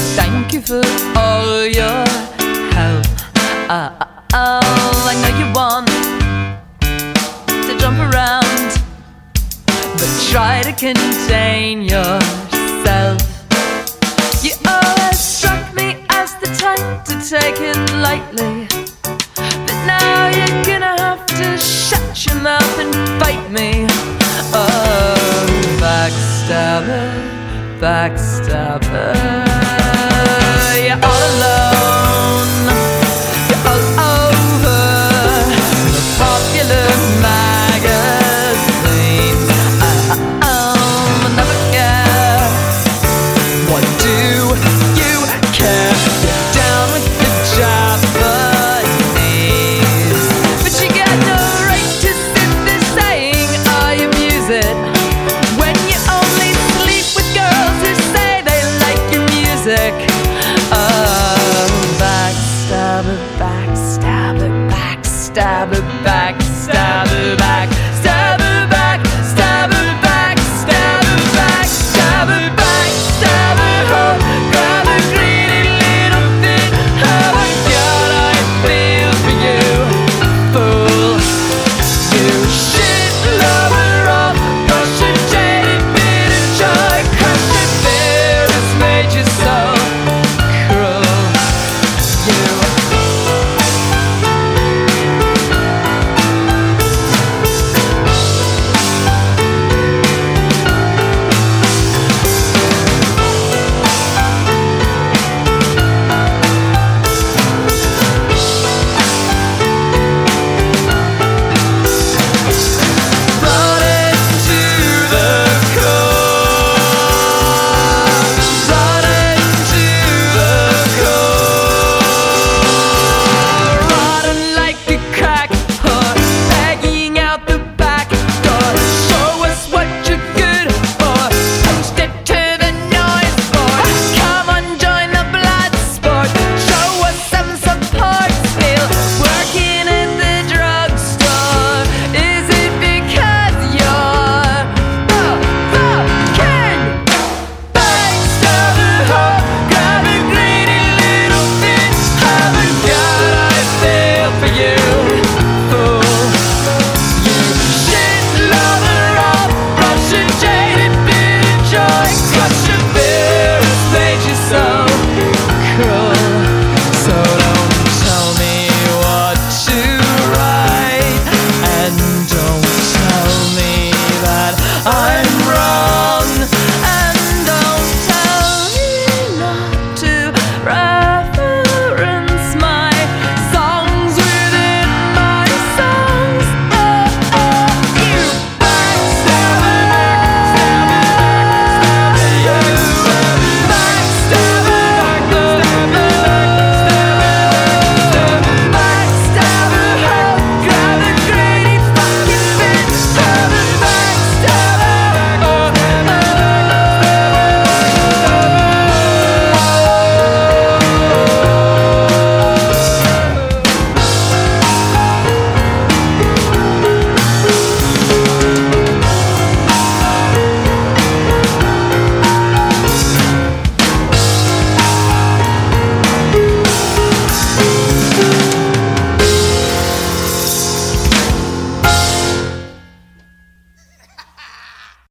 Thank you for all your help. I know you want to jump around, but try to contain yourself. You always struck me as the type to take it lightly, but now you're gonna have to shut your mouth and fight me. Oh, backstabber, backstabber.